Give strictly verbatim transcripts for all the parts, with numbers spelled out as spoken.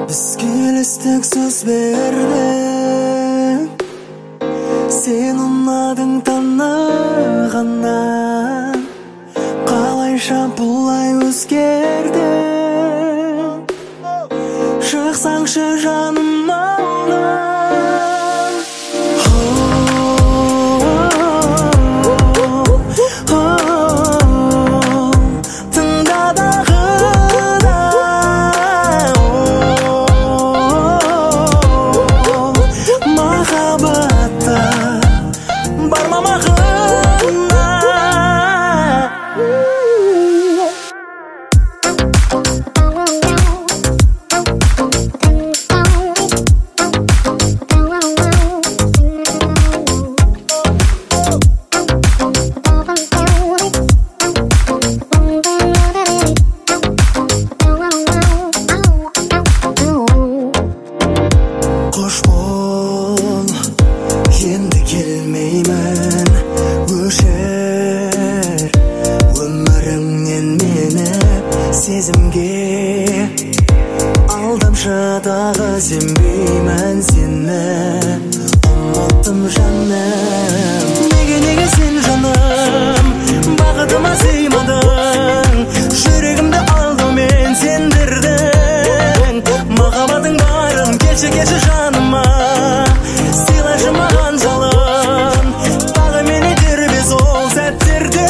Biz kelestik söz berdim. Sen ұнадың танығаннан, қалайша бұлай өзгердің. Шықсаңшы жаным алдан. Тыңда дағыда, махаббатта барма мағына. Қош бол, енді келмеймін, өшір өміріңнен мені сезімге. Алдамшыдағы сенбеймін сені, ұмыттым жаным. Неге, неге сен жаным, бақытыма сыймадың, жүрегімді алдаумен сендірдің. Махаббатың барын келші, келші жаныма, сыйлашы маған жалын, тағы мені тербес ол сәттерде.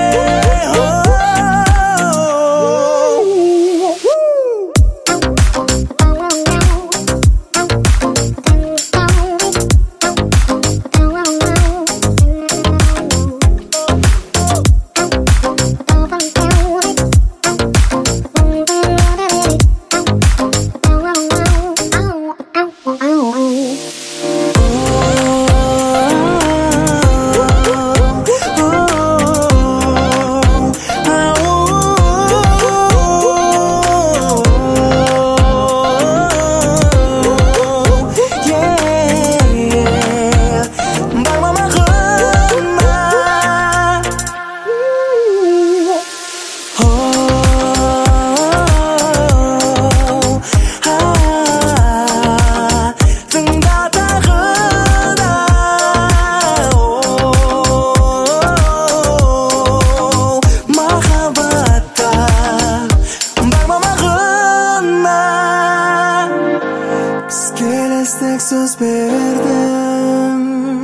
Келестік сөз бердім,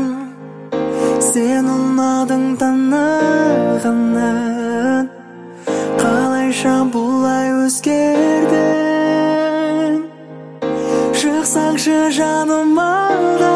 сен ұнадың танығаннан, қалайша бұлай өзгердің. Шықсаңшы жаным алдан.